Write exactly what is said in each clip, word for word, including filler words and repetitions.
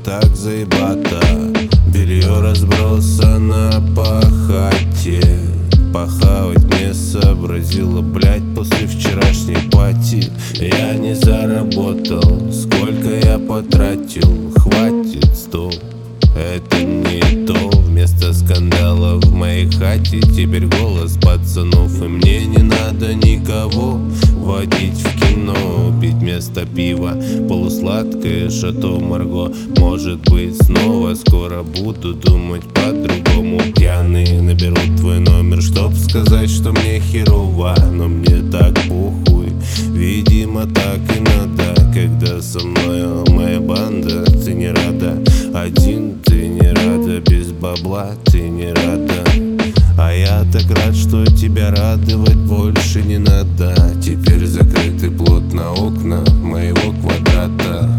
так заебато. Белье разбросано по хате. Похавать не сообразила, блять, после вчерашней пати. Я не заработал, сколько я потратил. Хватит, стоп, это не то. Вместо скандала в моей хате теперь голос пацанов. И мне не надо никого водить в кино, пить вместо пива полусладкое шато Марго. Может быть, снова скоро буду думать по-другому. Пьяные наберут твой номер, чтоб сказать, что мне херово. Но мне так похуй, видимо, так и надо. Когда со мною моя банда, ты не рада. Один ты не рада, без бабла ты не рада. А я так рад, что тебя радовать больше не надо. Теперь закрыты плотно окна моего квадрата.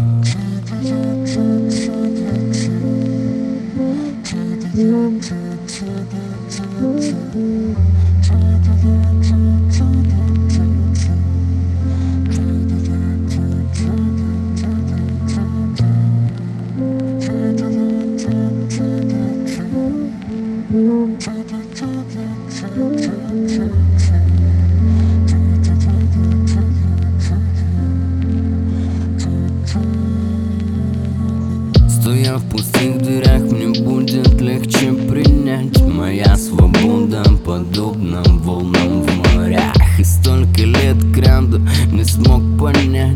Стоя в пустых дверях, мне будет легче принять. Моя свобода подобна волнам в морях. И столько лет кряду не смог понять.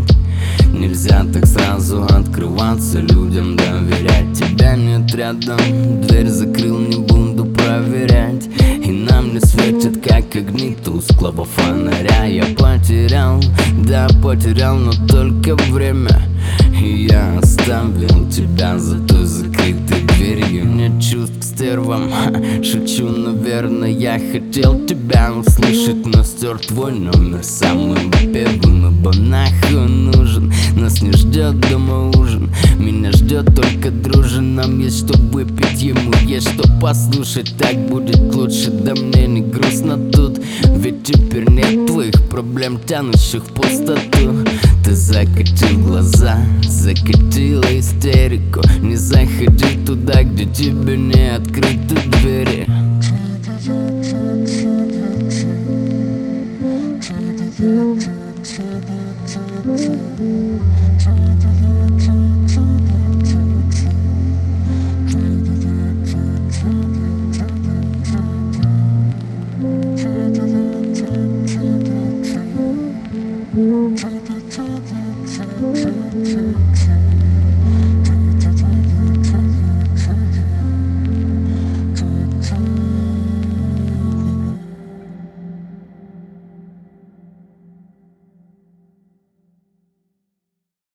Нельзя так сразу открываться, людям доверять. Тебя нет рядом, дверь закрыл, не буду проверять. И нам не светит, как огни тусклого фонаря. Я потерял, да потерял, но только время. И я оставил тебя за той закрытой дверью. Нет чувств к стервам, шучу, наверное. Я хотел тебя услышать, но стер твой номер самым первым. Ибо нахуй нужен, нас не ждет дома ужин. Меня ждет только дружин, нам есть что выпить, ему есть что послушать. Так будет лучше, да мне не грустно тут. Ведь теперь нет твоих проблем, тянущих в пустоту. Ты закатил глаза, закатила истерику. Не заходи туда, где тебе не открыты двери. Thank you.